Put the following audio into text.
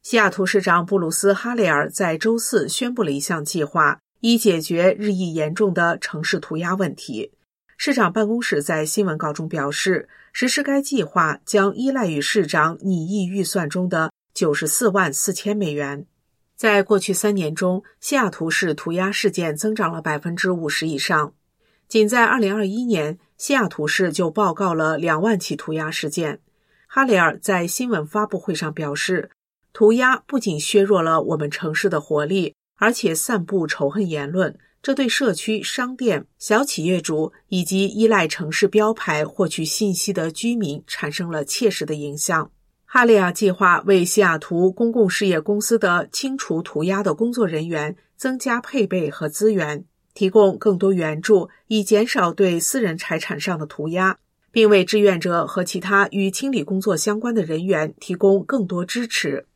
西雅图市长布鲁斯·哈雷尔在周四宣布了一项计划，以解决日益严重的城市涂鸦问题。市长办公室在新闻稿中表示，实施该计划将依赖于市长拟议预算中的94万4千美元。在过去3年中，西雅图市涂鸦事件增长了 50% 以上。仅在2021年，西雅图市就报告了2万起涂鸦事件。哈雷尔在新闻发布会上表示，涂鸦不仅削弱了我们城市的活力，而且散布仇恨言论，这对社区、商店、小企业主以及依赖城市标牌获取信息的居民产生了切实的影响。哈雷尔计划为西雅图公共事业公司的清除涂鸦的工作人员增加配备和资源，提供更多援助，以减少对私人财产上的涂鸦，并为志愿者和其他与清理工作相关的人员提供更多支持。